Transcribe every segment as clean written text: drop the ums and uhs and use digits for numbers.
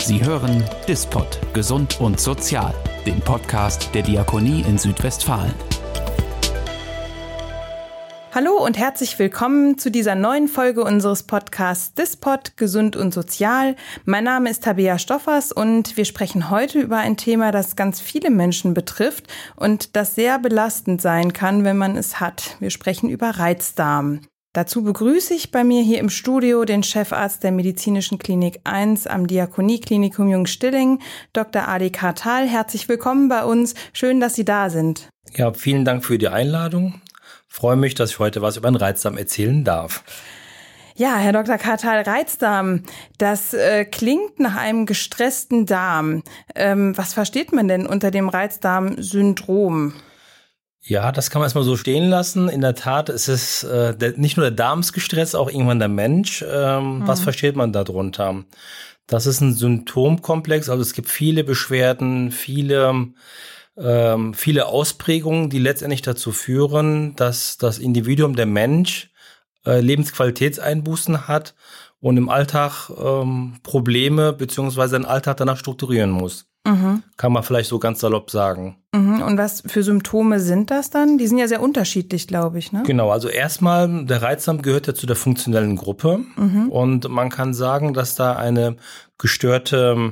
Sie hören DISPOD, Gesund und Sozial, den Podcast der Diakonie in Südwestfalen. Hallo und herzlich willkommen zu dieser neuen Folge unseres Podcasts DISPOD, Gesund und Sozial. Mein Name ist Tabea Stoffers und wir sprechen heute über ein Thema, das ganz viele Menschen betrifft und das sehr belastend sein kann, wenn man es hat. Wir sprechen über Reizdarm. Dazu begrüße ich bei mir hier im Studio den Chefarzt der Medizinischen Klinik 1 am Diakonieklinikum Jungstilling, Dr. Adi Kartal. Herzlich willkommen bei uns. Schön, dass Sie da sind. Ja, vielen Dank für die Einladung. Ich freue mich, dass ich heute was über den Reizdarm erzählen darf. Ja, Herr Dr. Kartal, Reizdarm, das klingt nach einem gestressten Darm. Was versteht man denn unter dem Reizdarmsyndrom? Ja, das kann man erstmal so stehen lassen. In der Tat ist es nicht nur der Darm ist gestresst, auch irgendwann der Mensch. Was versteht man darunter? Das ist ein Symptomkomplex, also es gibt viele Beschwerden, viele Ausprägungen, die letztendlich dazu führen, dass das Individuum, der Mensch, Lebensqualitätseinbußen hat und im Alltag Probleme beziehungsweise den Alltag danach strukturieren muss. Mhm. Kann man vielleicht so ganz salopp sagen. Mhm. Und was für Symptome sind das dann? Die sind ja sehr unterschiedlich, glaube ich, ne? Genau, also erstmal, der Reizdarm gehört ja zu der funktionellen Gruppe. Mhm. Und man kann sagen, dass da eine gestörte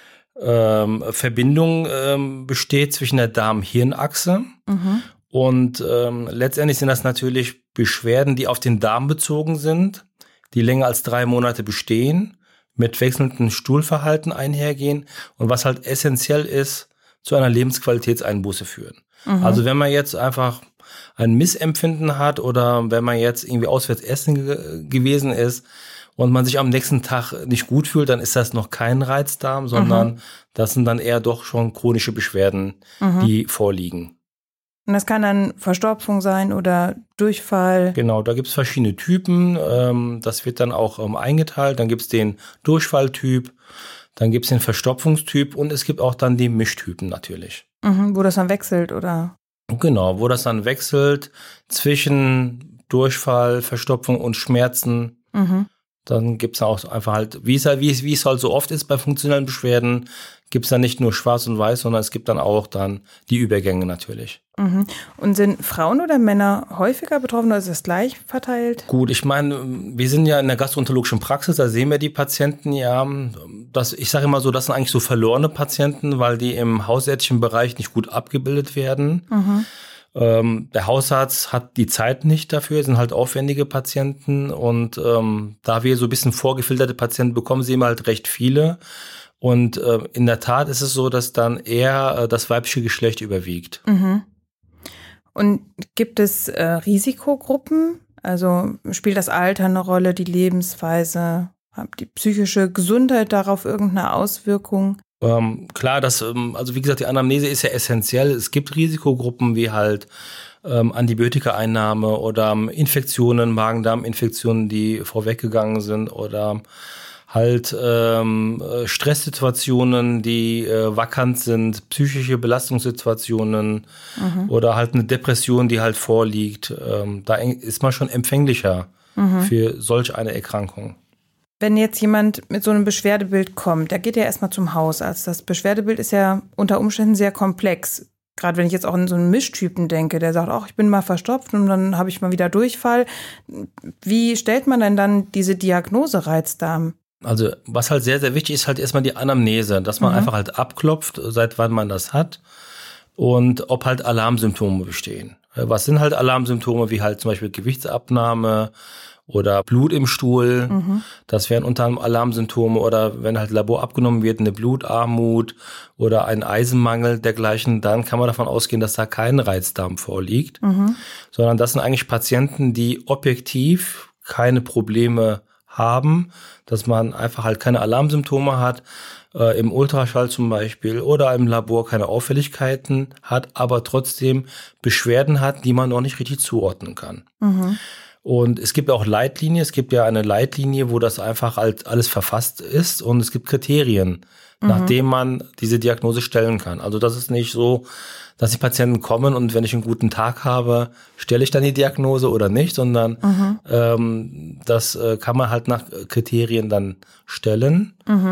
Verbindung besteht zwischen der Darm-Hirn-Achse. Mhm. Und letztendlich sind das natürlich Beschwerden, die auf den Darm bezogen sind, die länger als 3 Monate bestehen, mit wechselndem Stuhlverhalten einhergehen und was halt essentiell ist, zu einer Lebensqualitätseinbuße führen. Mhm. Also wenn man jetzt einfach ein Missempfinden hat oder wenn man jetzt irgendwie auswärts essen gewesen ist und man sich am nächsten Tag nicht gut fühlt, dann ist das noch kein Reizdarm, sondern das sind dann eher doch schon chronische Beschwerden, die vorliegen. Und das kann dann Verstopfung sein oder Durchfall? Genau, da gibt es verschiedene Typen. Das wird dann auch eingeteilt. Dann gibt es den Durchfalltyp, dann gibt es den Verstopfungstyp und es gibt auch dann die Mischtypen natürlich. Wo das dann wechselt, oder? Genau, wo das dann wechselt zwischen Durchfall, Verstopfung und Schmerzen. Dann gibt es auch einfach halt, wie es halt so oft ist bei funktionellen Beschwerden, gibt es dann nicht nur schwarz und weiß, sondern es gibt dann auch dann die Übergänge natürlich. Und sind Frauen oder Männer häufiger betroffen oder ist es gleich verteilt? Gut, ich meine, wir sind ja in der gastroenterologischen Praxis, da sehen wir die Patienten ja, ich sage immer so, das sind eigentlich so verlorene Patienten, weil die im hausärztlichen Bereich nicht gut abgebildet werden. Der Hausarzt hat die Zeit nicht dafür, sind halt aufwendige Patienten und da wir so ein bisschen vorgefilterte Patienten bekommen, sehen wir halt recht viele. Und in der Tat ist es so, dass dann eher das weibliche Geschlecht überwiegt. Und gibt es Risikogruppen? Also spielt das Alter eine Rolle, die Lebensweise, die psychische Gesundheit darauf irgendeine Auswirkung? Klar, also wie gesagt, die Anamnese ist ja essentiell. Es gibt Risikogruppen wie halt Antibiotika-Einnahme oder Infektionen, Magen-Darm-Infektionen, die vorweggegangen sind oder halt Stresssituationen, die vakant sind, psychische Belastungssituationen oder halt eine Depression, die halt vorliegt. Da ist man schon empfänglicher für solch eine Erkrankung. Wenn jetzt jemand mit so einem Beschwerdebild kommt, da geht er erstmal zum Hausarzt. Das Beschwerdebild ist ja unter Umständen sehr komplex. Gerade wenn ich jetzt auch in so einen Mischtypen denke, der sagt, ach, ich bin mal verstopft und dann habe ich mal wieder Durchfall. Wie stellt man denn dann diese Diagnose Reizdarm? Also was halt sehr, sehr wichtig ist, halt erstmal die Anamnese, dass man einfach halt abklopft, seit wann man das hat und ob halt Alarmsymptome bestehen. Was sind halt Alarmsymptome, wie halt zum Beispiel Gewichtsabnahme oder Blut im Stuhl, das wären unter anderem Alarmsymptome oder wenn halt Labor abgenommen wird, eine Blutarmut oder ein Eisenmangel dergleichen, dann kann man davon ausgehen, dass da kein Reizdarm vorliegt, sondern das sind eigentlich Patienten, die objektiv keine Probleme haben, dass man einfach halt keine Alarmsymptome hat, im Ultraschall zum Beispiel oder im Labor keine Auffälligkeiten hat, aber trotzdem Beschwerden hat, die man noch nicht richtig zuordnen kann. Und es gibt auch Leitlinien, es gibt ja eine Leitlinie, wo das einfach halt alles verfasst ist und es gibt Kriterien, nachdem man diese Diagnose stellen kann. Also das ist nicht so, dass die Patienten kommen und wenn ich einen guten Tag habe, stelle ich dann die Diagnose oder nicht, sondern das kann man halt nach Kriterien dann stellen.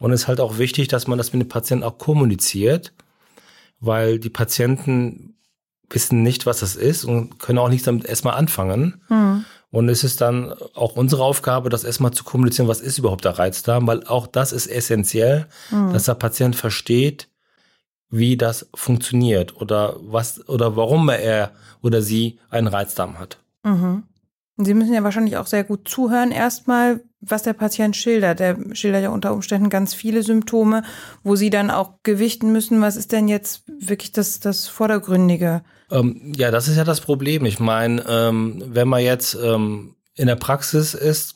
Und es ist halt auch wichtig, dass man das mit dem Patienten auch kommuniziert, weil die Patienten wissen nicht, was das ist und können auch nichts damit erstmal anfangen. Und es ist dann auch unsere Aufgabe, das erstmal zu kommunizieren, was ist überhaupt der Reizdarm, weil auch das ist essentiell, dass der Patient versteht, wie das funktioniert oder warum er oder sie einen Reizdarm hat. Sie müssen ja wahrscheinlich auch sehr gut zuhören erstmal, was der Patient schildert. Der schildert ja unter Umständen ganz viele Symptome, wo Sie dann auch gewichten müssen, was ist denn jetzt wirklich das Vordergründige? Ja, das ist ja das Problem. Ich meine, wenn man jetzt in der Praxis ist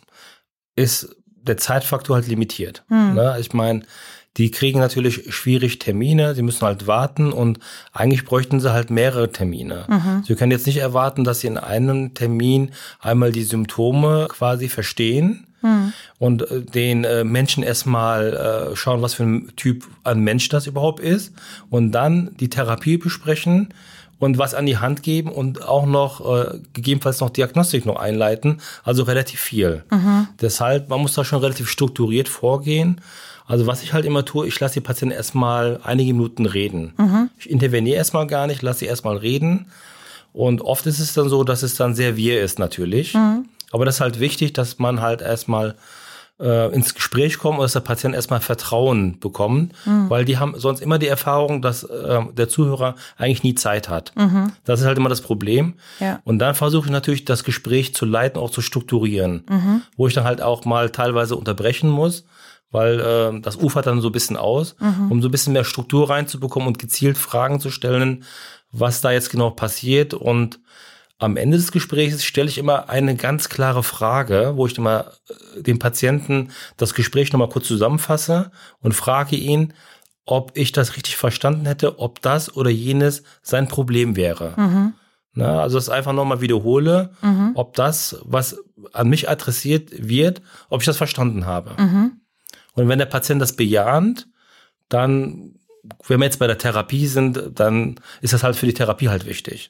der Zeitfaktor halt limitiert. Ne? Ich meine, die kriegen natürlich schwierig Termine, sie müssen halt warten und eigentlich bräuchten sie halt mehrere Termine. Sie können jetzt nicht erwarten, dass sie in einem Termin einmal die Symptome quasi verstehen und den Menschen erstmal schauen, was für ein Typ an Mensch das überhaupt ist und dann die Therapie besprechen und was an die Hand geben und auch noch gegebenenfalls noch Diagnostik noch einleiten, also relativ viel. Deshalb, man muss da schon relativ strukturiert vorgehen. Also was ich halt immer tue, ich lasse die Patienten erstmal einige Minuten reden. Ich interveniere erstmal gar nicht, lasse sie erstmal reden. Und oft ist es dann so, dass es dann sehr wirr ist natürlich. Aber das ist halt wichtig, dass man halt erstmal ins Gespräch kommt und dass der Patient erstmal Vertrauen bekommt, weil die haben sonst immer die Erfahrung, dass der Zuhörer eigentlich nie Zeit hat. Das ist halt immer das Problem. Ja. Und dann versuche ich natürlich, das Gespräch zu leiten, auch zu strukturieren, wo ich dann halt auch mal teilweise unterbrechen muss, weil das ufert dann so ein bisschen aus, um so ein bisschen mehr Struktur reinzubekommen und gezielt Fragen zu stellen, was da jetzt genau passiert. Und am Ende des Gesprächs stelle ich immer eine ganz klare Frage, wo ich immer dem Patienten das Gespräch nochmal kurz zusammenfasse und frage ihn, ob ich das richtig verstanden hätte, ob das oder jenes sein Problem wäre. Na, also das einfach nochmal wiederhole, ob das, was an mich adressiert wird, ob ich das verstanden habe. Und wenn der Patient das bejaht, dann, wenn wir jetzt bei der Therapie sind, dann ist das halt für die Therapie halt wichtig.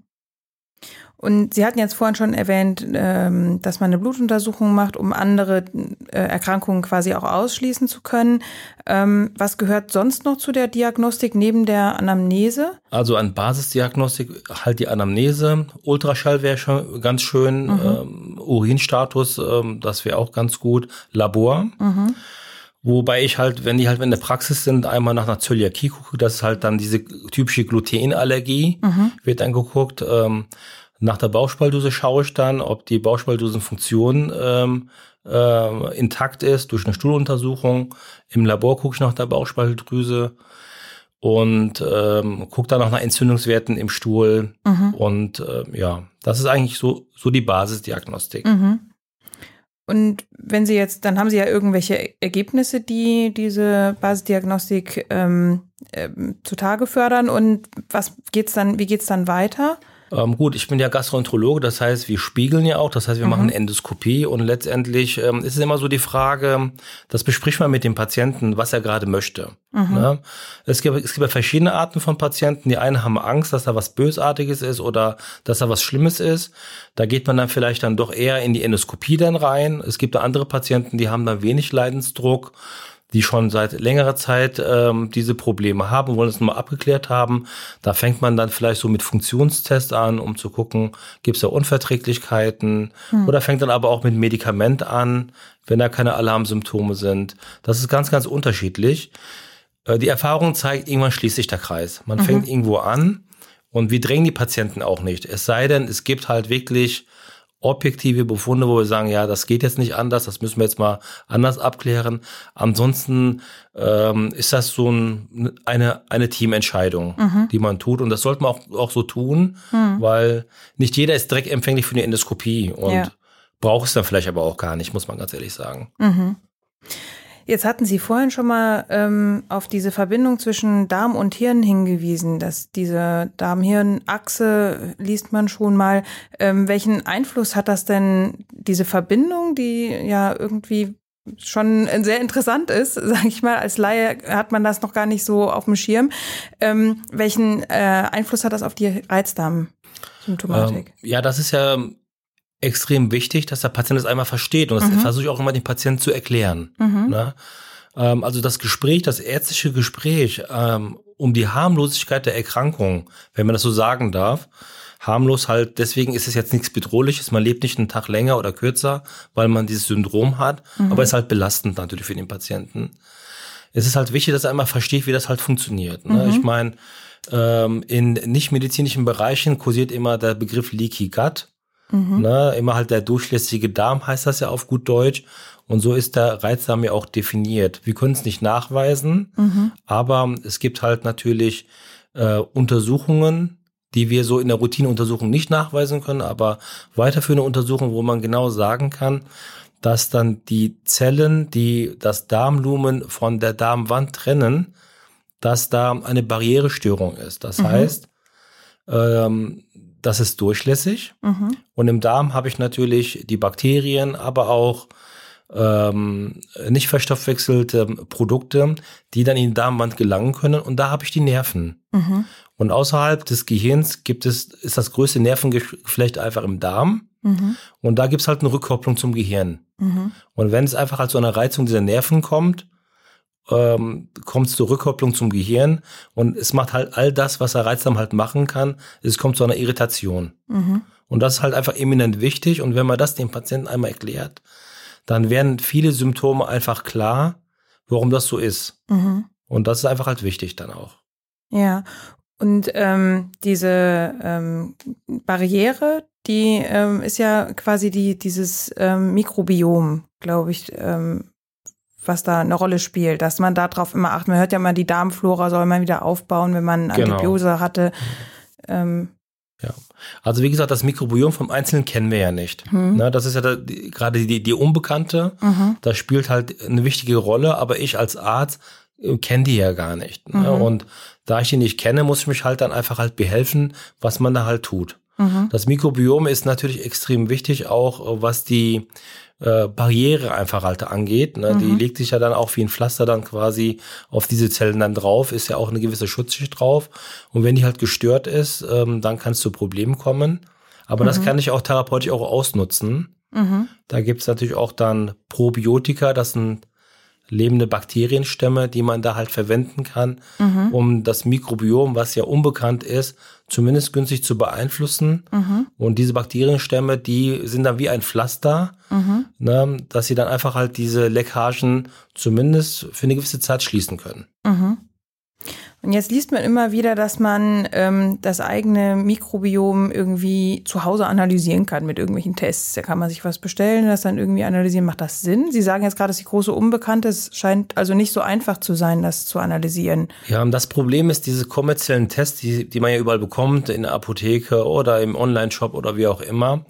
Und Sie hatten jetzt vorhin schon erwähnt, dass man eine Blutuntersuchung macht, um andere Erkrankungen quasi auch ausschließen zu können. Was gehört sonst noch zu der Diagnostik neben der Anamnese? Also an Basisdiagnostik halt die Anamnese, Ultraschall wäre schon ganz schön, Urinstatus, das wäre auch ganz gut, Labor. Wobei ich halt, wenn die halt in der Praxis sind, einmal nach einer Zöliakie gucke, das ist halt dann diese typische Glutenallergie, wird dann geguckt. Nach der Bauchspeicheldrüse schaue ich dann, ob die Bauchspeicheldrüsenfunktion intakt ist durch eine Stuhluntersuchung. Im Labor gucke ich nach der Bauchspeicheldrüse und gucke dann nach Entzündungswerten im Stuhl. Und ja, das ist eigentlich so die Basisdiagnostik. Und wenn Sie jetzt, dann haben Sie ja irgendwelche Ergebnisse, die diese Basisdiagnostik zutage fördern. Und wie geht's dann weiter? Gut, ich bin ja Gastroenterologe, das heißt, wir spiegeln ja auch, das heißt, wir machen eine Endoskopie und letztendlich ist es immer so die Frage, das bespricht man mit dem Patienten, was er gerade möchte. Ne? Es gibt ja verschiedene Arten von Patienten. Die einen haben Angst, dass da was Bösartiges ist oder dass da was Schlimmes ist. Da geht man dann vielleicht dann doch eher in die Endoskopie dann rein. Es gibt da andere Patienten, die haben da wenig Leidensdruck, die schon seit längerer Zeit diese Probleme haben, wollen es nochmal abgeklärt haben. Da fängt man dann vielleicht so mit Funktionstests an, um zu gucken, gibt es da Unverträglichkeiten oder fängt dann aber auch mit Medikament an, wenn da keine Alarmsymptome sind. Das ist ganz, ganz unterschiedlich. Die Erfahrung zeigt, irgendwann schließt sich der Kreis. Man fängt irgendwo an und wir drängen die Patienten auch nicht. Es sei denn, es gibt halt wirklich objektive Befunde, wo wir sagen, ja, das geht jetzt nicht anders, das müssen wir jetzt mal anders abklären. Ansonsten ist das so eine Teamentscheidung, die man tut. Und das sollte man auch so tun, weil nicht jeder ist direkt empfänglich für eine Endoskopie und braucht es dann vielleicht aber auch gar nicht, muss man ganz ehrlich sagen. Jetzt hatten Sie vorhin schon mal auf diese Verbindung zwischen Darm und Hirn hingewiesen, dass diese Darm-Hirn-Achse liest man schon mal. Welchen Einfluss hat das denn, diese Verbindung, die ja irgendwie schon sehr interessant ist, sage ich mal, als Laie hat man das noch gar nicht so auf dem Schirm. Welchen Einfluss hat das auf die Reizdarm-Symptomatik? Ja, das ist ja extrem wichtig, dass der Patient das einmal versteht. Und das versuche ich auch immer dem Patienten zu erklären. Ne? Also das ärztliche Gespräch um die Harmlosigkeit der Erkrankung, wenn man das so sagen darf, harmlos halt, deswegen ist es jetzt nichts Bedrohliches, man lebt nicht einen Tag länger oder kürzer, weil man dieses Syndrom hat, aber es ist halt belastend natürlich für den Patienten. Es ist halt wichtig, dass er einmal versteht, wie das halt funktioniert. Ne? Ich meine, in nicht-medizinischen Bereichen kursiert immer der Begriff Leaky Gut. Ne? Immer halt der durchlässige Darm heißt das ja auf gut Deutsch. Und so ist der Reizdarm ja auch definiert. Wir können es nicht nachweisen, aber es gibt halt natürlich Untersuchungen, die wir so in der Routineuntersuchung nicht nachweisen können, aber weiterführende Untersuchungen, wo man genau sagen kann, dass dann die Zellen, die das Darmlumen von der Darmwand trennen, dass da eine Barrierestörung ist. Das heißt, das ist durchlässig. Und im Darm habe ich natürlich die Bakterien, aber auch nicht verstoffwechselte Produkte, die dann in die Darmwand gelangen können. Und da habe ich die Nerven. Und außerhalb des Gehirns ist das größte Nervengeflecht einfach im Darm. Und da gibt es halt eine Rückkopplung zum Gehirn. Und wenn es einfach halt zu einer Reizung dieser Nerven kommt es zur Rückkopplung zum Gehirn und es macht halt all das, was der Reizdarm halt machen kann. Es kommt zu einer Irritation. Und das ist halt einfach eminent wichtig. Und wenn man das dem Patienten einmal erklärt, dann werden viele Symptome einfach klar, warum das so ist. Und das ist einfach halt wichtig dann auch. Ja, und diese Barriere, die ist ja quasi dieses Mikrobiom, glaube ich, was da eine Rolle spielt, dass man darauf immer achtet. Man hört ja immer, die Darmflora soll man wieder aufbauen, wenn man Antibiose hatte. Ja, also wie gesagt, das Mikrobiom vom Einzelnen kennen wir ja nicht. Na, das ist ja gerade die Unbekannte. Das spielt halt eine wichtige Rolle, aber ich als Arzt kenne die ja gar nicht. Ne? Und da ich die nicht kenne, muss ich mich halt dann einfach halt behelfen, was man da halt tut. Das Mikrobiom ist natürlich extrem wichtig, auch was die Barriere einfach halt angeht. Ne? Die legt sich ja dann auch wie ein Pflaster dann quasi auf diese Zellen dann drauf, ist ja auch eine gewisse Schutzschicht drauf. Und wenn die halt gestört ist, dann kann es zu Problemen kommen. Aber das kann ich auch therapeutisch auch ausnutzen. Da gibt es natürlich auch dann Probiotika, das sind lebende Bakterienstämme, die man da halt verwenden kann, um das Mikrobiom, was ja unbekannt ist, zumindest günstig zu beeinflussen. Und diese Bakterienstämme, die sind dann wie ein Pflaster, ne, dass sie dann einfach halt diese Leckagen zumindest für eine gewisse Zeit schließen können. Und jetzt liest man immer wieder, dass man das eigene Mikrobiom irgendwie zu Hause analysieren kann mit irgendwelchen Tests. Da kann man sich was bestellen, das dann irgendwie analysieren. Macht das Sinn? Sie sagen jetzt gerade, dass die große Unbekannte, es scheint also nicht so einfach zu sein, das zu analysieren. Ja, und das Problem ist, diese kommerziellen Tests, die man ja überall bekommt, in der Apotheke oder im Online-Shop oder wie auch immer,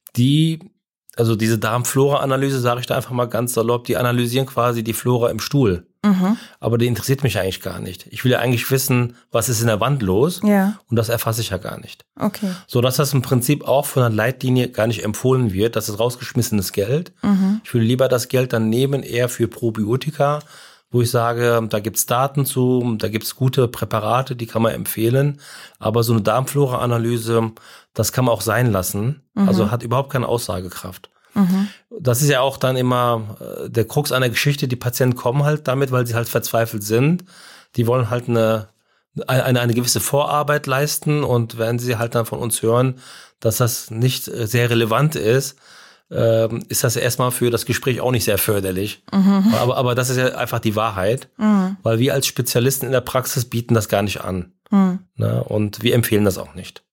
also diese Darmflora-Analyse, sage ich da einfach mal ganz salopp, die analysieren quasi die Flora im Stuhl. Aber die interessiert mich eigentlich gar nicht. Ich will ja eigentlich wissen, was ist in der Wand los. Ja. Und das erfasse ich ja gar nicht. Okay. So dass das im Prinzip auch von der Leitlinie gar nicht empfohlen wird. Das ist rausgeschmissenes Geld. Ich will lieber das Geld dann nehmen, eher für Probiotika, wo ich sage, da gibt's Daten zu, da gibt's gute Präparate, die kann man empfehlen. Aber so eine Darmflora-Analyse, das kann man auch sein lassen. Also hat überhaupt keine Aussagekraft. Das ist ja auch dann immer der Krux einer Geschichte. Die Patienten kommen halt damit, weil sie halt verzweifelt sind. Die wollen halt eine gewisse Vorarbeit leisten. Und wenn sie halt dann von uns hören, dass das nicht sehr relevant ist das erstmal für das Gespräch auch nicht sehr förderlich. Aber das ist ja einfach die Wahrheit. Weil wir als Spezialisten in der Praxis bieten das gar nicht an. Ne? Und wir empfehlen das auch nicht.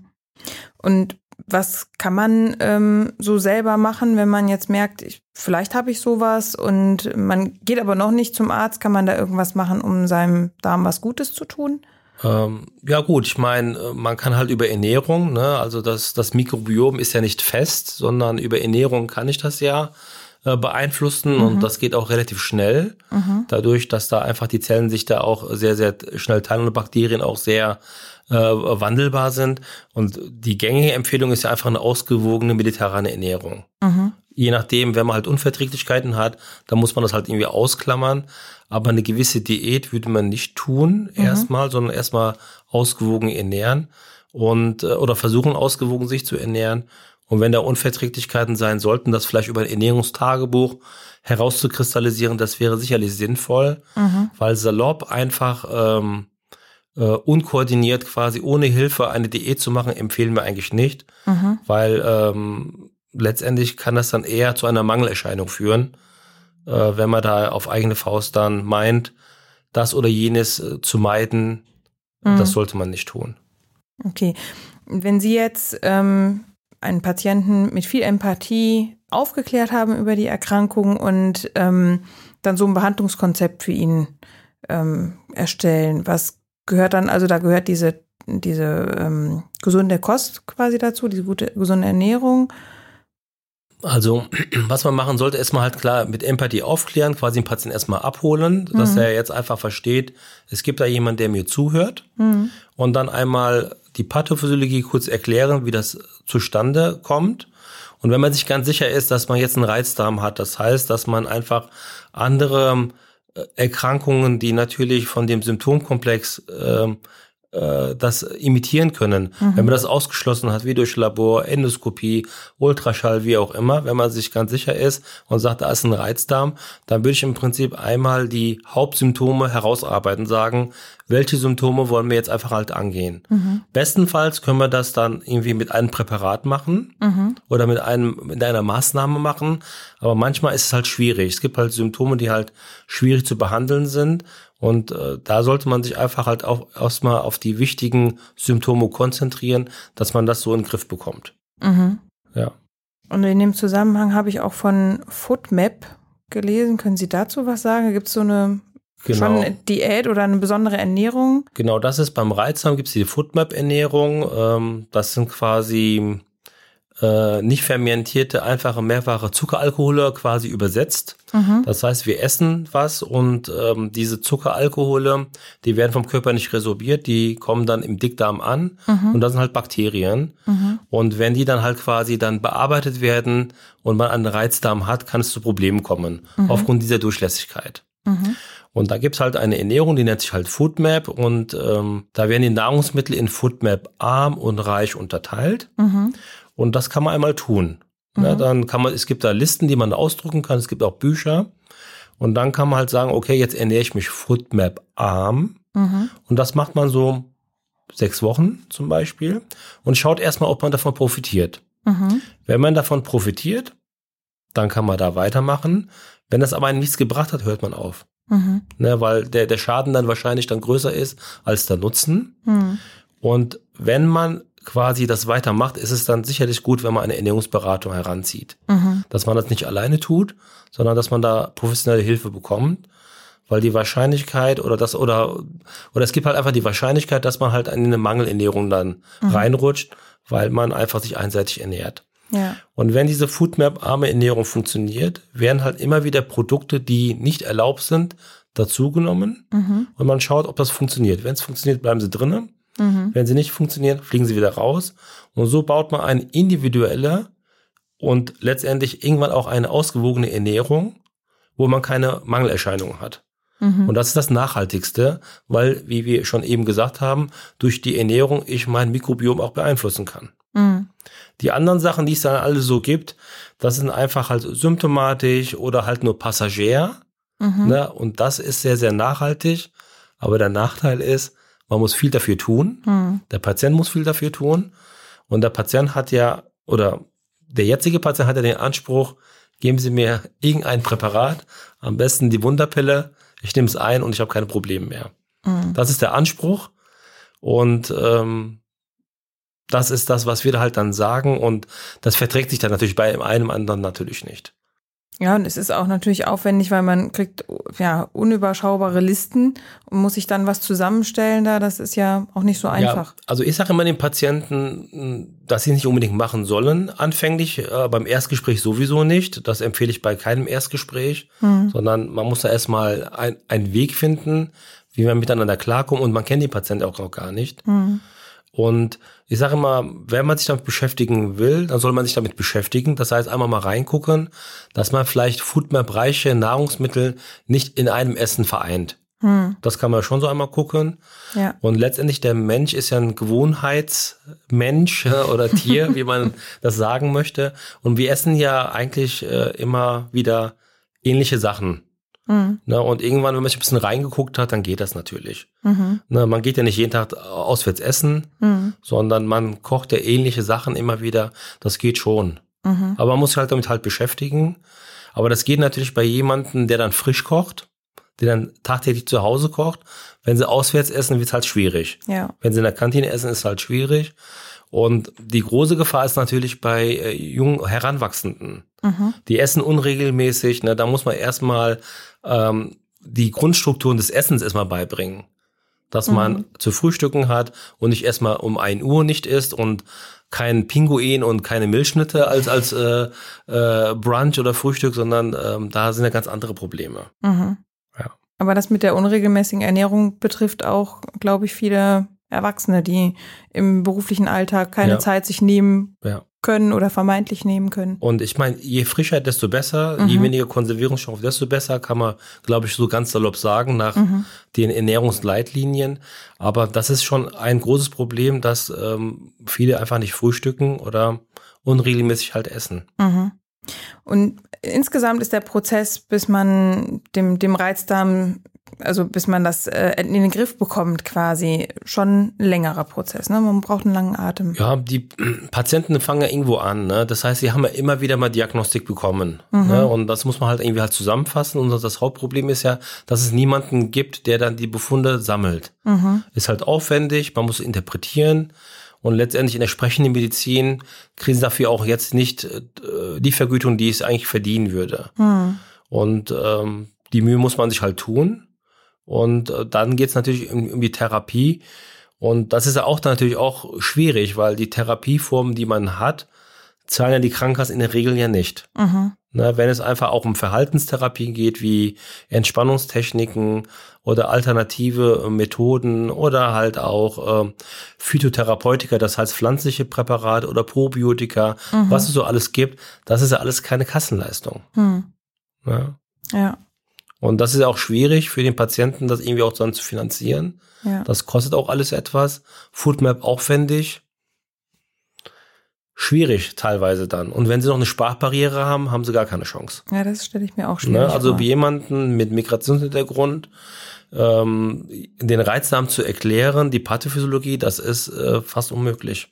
Und was kann man so selber machen, wenn man jetzt merkt, vielleicht habe ich sowas und man geht aber noch nicht zum Arzt? Kann man da irgendwas machen, um seinem Darm was Gutes zu tun? Ja gut, ich meine, man kann halt über Ernährung, ne, also das Mikrobiom ist ja nicht fest, sondern über Ernährung kann ich das ja beeinflussen und das geht auch relativ schnell, dadurch, dass da einfach die Zellen sich da auch sehr, sehr schnell teilen und Bakterien auch sehr wandelbar sind. Und die gängige Empfehlung ist ja einfach eine ausgewogene mediterrane Ernährung. Je nachdem, wenn man halt Unverträglichkeiten hat, dann muss man das halt irgendwie ausklammern. Aber eine gewisse Diät würde man nicht tun erstmal, sondern erstmal ausgewogen ernähren und oder versuchen, ausgewogen sich zu ernähren. Und wenn da Unverträglichkeiten sein sollten, das vielleicht über ein Ernährungstagebuch herauszukristallisieren, das wäre sicherlich sinnvoll, weil salopp einfach unkoordiniert quasi ohne Hilfe eine Diät zu machen, empfehlen wir eigentlich nicht, weil letztendlich kann das dann eher zu einer Mangelerscheinung führen, wenn man da auf eigene Faust dann meint, das oder jenes zu meiden. Das sollte man nicht tun. Okay. Wenn Sie jetzt einen Patienten mit viel Empathie aufgeklärt haben über die Erkrankung und dann so ein Behandlungskonzept für ihn erstellen, was gehört dann, also da gehört diese gesunde Kost quasi dazu, diese gesunde Ernährung? Also, was man machen sollte, erstmal halt klar mit Empathie aufklären, quasi den Patienten erstmal abholen, dass er jetzt einfach versteht, es gibt da jemanden, der mir zuhört und dann einmal die Pathophysiologie kurz erklären, wie das zustande kommt. Und wenn man sich ganz sicher ist, dass man jetzt einen Reizdarm hat, das heißt, dass man einfach andere Erkrankungen, die natürlich von dem Symptomkomplex das imitieren können. Wenn man das ausgeschlossen hat, wie durch Labor, Endoskopie, Ultraschall, wie auch immer, wenn man sich ganz sicher ist und sagt, da ist ein Reizdarm, dann würde ich im Prinzip einmal die Hauptsymptome herausarbeiten, sagen, welche Symptome wollen wir jetzt einfach halt angehen. Bestenfalls können wir das dann irgendwie mit einem Präparat machen oder mit einer Maßnahme machen, aber manchmal ist es halt schwierig. Es gibt halt Symptome, die halt schwierig zu behandeln sind. Und da sollte man sich einfach halt auch erstmal auf die wichtigen Symptome konzentrieren, dass man das so in den Griff bekommt. Ja. Und in dem Zusammenhang habe ich auch von FoodMap gelesen. Können Sie dazu was sagen? Gibt es so eine schon eine Diät oder eine besondere Ernährung? Genau, das ist beim Reizdarm, gibt es die FoodMap-Ernährung. Das sind quasi nicht fermentierte, einfache, mehrfache Zuckeralkohole quasi übersetzt. Das heißt, wir essen was und diese Zuckeralkohole, die werden vom Körper nicht resorbiert, die kommen dann im Dickdarm an und das sind halt Bakterien. Und wenn die dann halt quasi dann bearbeitet werden und man einen Reizdarm hat, kann es zu Problemen kommen, aufgrund dieser Durchlässigkeit. Und da gibt's halt eine Ernährung, die nennt sich halt FoodMap und da werden die Nahrungsmittel in FoodMap arm und reich unterteilt. Und das kann man einmal tun. Ja, dann kann man, es gibt da Listen, die man ausdrucken kann. Es gibt auch Bücher. Und dann kann man halt sagen, okay, jetzt ernähre ich mich FoodMap arm. Und das macht man so 6 Wochen zum Beispiel. Und schaut erstmal, ob man davon profitiert. Wenn man davon profitiert, dann kann man da weitermachen. Wenn das aber einem nichts gebracht hat, hört man auf. Ne, weil der Schaden dann wahrscheinlich dann größer ist als der Nutzen. Und wenn man quasi das weitermacht, ist es dann sicherlich gut, wenn man eine Ernährungsberatung heranzieht. Dass man das nicht alleine tut, sondern dass man da professionelle Hilfe bekommt, weil die Wahrscheinlichkeit oder es gibt halt einfach die Wahrscheinlichkeit, dass man halt in eine Mangelernährung dann reinrutscht, weil man einfach sich einseitig ernährt. Ja. Und wenn diese FoodMap-arme Ernährung funktioniert, werden halt immer wieder Produkte, die nicht erlaubt sind, dazugenommen und man schaut, ob das funktioniert. Wenn es funktioniert, bleiben sie drinnen. Wenn sie nicht funktionieren, fliegen sie wieder raus. Und so baut man eine individuelle und letztendlich irgendwann auch eine ausgewogene Ernährung, wo man keine Mangelerscheinungen hat. Und das ist das Nachhaltigste, weil, wie wir schon eben gesagt haben, durch die Ernährung ich mein Mikrobiom auch beeinflussen kann. Die anderen Sachen, die es dann alle so gibt, das sind einfach halt symptomatisch oder halt nur passagier. Ne? Und das ist sehr, sehr nachhaltig. Aber der Nachteil ist, man muss viel dafür tun. Der Patient muss viel dafür tun. Und der Patient hat ja, oder der jetzige Patient hat ja den Anspruch, geben Sie mir irgendein Präparat, am besten die Wunderpille, ich nehme es ein und ich habe keine Probleme mehr. Das ist der Anspruch. Und das ist das, was wir da halt dann sagen. Und das verträgt sich dann natürlich bei einem anderen natürlich nicht. Ja, und es ist auch natürlich aufwendig, weil man kriegt ja unüberschaubare Listen und muss sich dann was zusammenstellen da. Das ist ja auch nicht so einfach. Ja, also ich sage immer den Patienten, dass sie nicht unbedingt machen sollen anfänglich, beim Erstgespräch sowieso nicht. Das empfehle ich bei keinem Erstgespräch, sondern man muss da erstmal einen Weg finden, wie man miteinander klarkommt und man kennt den Patienten auch noch gar nicht. Und ich sage immer, wenn man sich damit beschäftigen will, dann soll man sich damit beschäftigen. Das heißt, einmal mal reingucken, dass man vielleicht FoodMap-reiche Nahrungsmittel nicht in einem Essen vereint. Das kann man schon so einmal gucken. Ja. Und letztendlich der Mensch ist ja ein Gewohnheitsmensch oder Tier, wie man das sagen möchte. Und wir essen ja eigentlich immer wieder ähnliche Sachen. Ne, und irgendwann, wenn man sich ein bisschen reingeguckt hat, dann geht das natürlich. Ne, man geht ja nicht jeden Tag auswärts essen, sondern man kocht ja ähnliche Sachen immer wieder. Das geht schon. Aber man muss sich halt damit halt beschäftigen. Aber das geht natürlich bei jemandem, der dann frisch kocht, der dann tagtäglich zu Hause kocht. Wenn sie auswärts essen, wird es halt schwierig. Ja. Wenn sie in der Kantine essen, ist es halt schwierig. Und die große Gefahr ist natürlich bei jungen Heranwachsenden. Die essen unregelmäßig. Ne, da muss man erstmal die Grundstrukturen des Essens erstmal beibringen. Dass man zu frühstücken hat und nicht erstmal um 1 Uhr nicht isst und kein Pinguin und keine Milchschnitte als Brunch oder Frühstück, sondern da sind ja ganz andere Probleme. Ja. Aber das mit der unregelmäßigen Ernährung betrifft auch, glaube ich, viele Erwachsene, die im beruflichen Alltag keine Zeit sich nehmen können oder vermeintlich nehmen können. Und ich meine, je frischer, desto besser, je weniger Konservierungsstoff, desto besser, kann man, glaube ich, so ganz salopp sagen, nach den Ernährungsleitlinien. Aber das ist schon ein großes Problem, dass viele einfach nicht frühstücken oder unregelmäßig halt essen. Und insgesamt ist der Prozess, bis man dem Reizdarm, also bis man das in den Griff bekommt quasi, schon ein längerer Prozess. Ne? Man braucht einen langen Atem. Ja, die Patienten fangen ja irgendwo an. Ne? Das heißt, sie haben ja immer wieder mal Diagnostik bekommen. Ne? Und das muss man halt irgendwie halt zusammenfassen. Und das Hauptproblem ist ja, dass es niemanden gibt, der dann die Befunde sammelt. Ist halt aufwendig, man muss interpretieren. Und letztendlich in der sprechenden Medizin kriegen sie dafür auch jetzt nicht die Vergütung, die es eigentlich verdienen würde. Und die Mühe muss man sich halt tun. Und dann geht es natürlich um die Therapie. Und das ist ja auch dann natürlich auch schwierig, weil die Therapieformen, die man hat, zahlen ja die Krankenkassen in der Regel ja nicht. Ne, wenn es einfach auch um Verhaltenstherapien geht, wie Entspannungstechniken oder alternative Methoden oder halt auch Phytotherapeutika, das heißt pflanzliche Präparate oder Probiotika, was es so alles gibt, das ist ja alles keine Kassenleistung. Ja. Und das ist ja auch schwierig für den Patienten, das irgendwie auch dann zu finanzieren. Ja. Das kostet auch alles etwas. Foodmap aufwendig. Schwierig teilweise dann. Und wenn sie noch eine Sprachbarriere haben, haben sie gar keine Chance. Ja, das stelle ich mir auch schwierig vor. Also jemanden mit Migrationshintergrund den Reizdarm zu erklären, die Pathophysiologie, das ist fast unmöglich.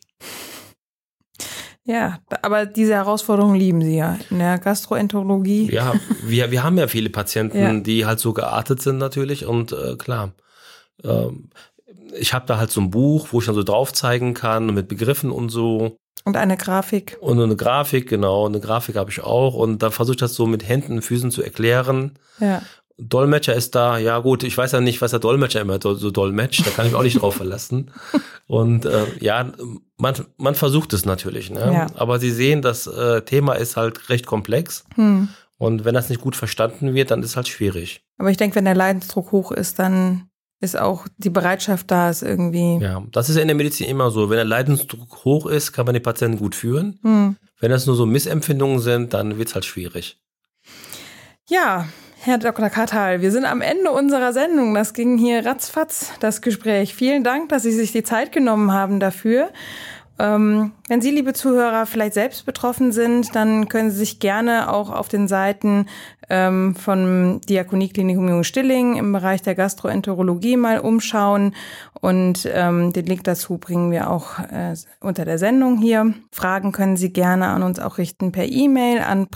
Ja, aber diese Herausforderungen lieben Sie ja in der Gastroenterologie. Ja, wir haben ja viele Patienten, die halt so geartet sind natürlich und klar. Ich habe da halt so ein Buch, wo ich dann so drauf zeigen kann mit Begriffen und so. Und eine Grafik. Und eine Grafik, genau. Eine Grafik habe ich auch. Und da versuche ich das so mit Händen und Füßen zu erklären. Ja. Dolmetscher ist da, ja gut, ich weiß ja nicht, was der Dolmetscher immer so dolmetscht, da kann ich mich auch nicht drauf verlassen. Und man versucht es natürlich, ne? Ja. Aber Sie sehen, das Thema ist halt recht komplex. Und wenn das nicht gut verstanden wird, dann ist es halt schwierig. Aber ich denke, wenn der Leidensdruck hoch ist, dann ist auch die Bereitschaft da, ist irgendwie. Ja, das ist ja in der Medizin immer so. Wenn der Leidensdruck hoch ist, kann man den Patienten gut führen. Wenn das nur so Missempfindungen sind, dann wird es halt schwierig. Ja, Herr Dr. Kartal, wir sind am Ende unserer Sendung. Das ging hier ratzfatz, das Gespräch. Vielen Dank, dass Sie sich die Zeit genommen haben dafür. Wenn Sie, liebe Zuhörer, vielleicht selbst betroffen sind, dann können Sie sich gerne auch auf den Seiten vom Diakonieklinikum Jung-Stilling im Bereich der Gastroenterologie mal umschauen. Und den Link dazu bringen wir auch unter der Sendung hier. Fragen können Sie gerne an uns auch richten per E-Mail an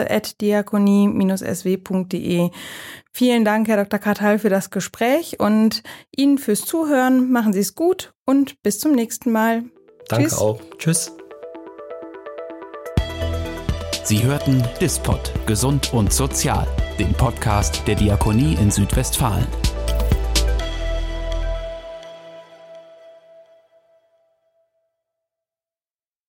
presse@diakonie-sw.de. Vielen Dank, Herr Dr. Kartal, für das Gespräch und Ihnen fürs Zuhören. Machen Sie es gut und bis zum nächsten Mal. Danke auch. Tschüss. Sie hörten DISPOD, Gesund und Sozial, den Podcast der Diakonie in Südwestfalen.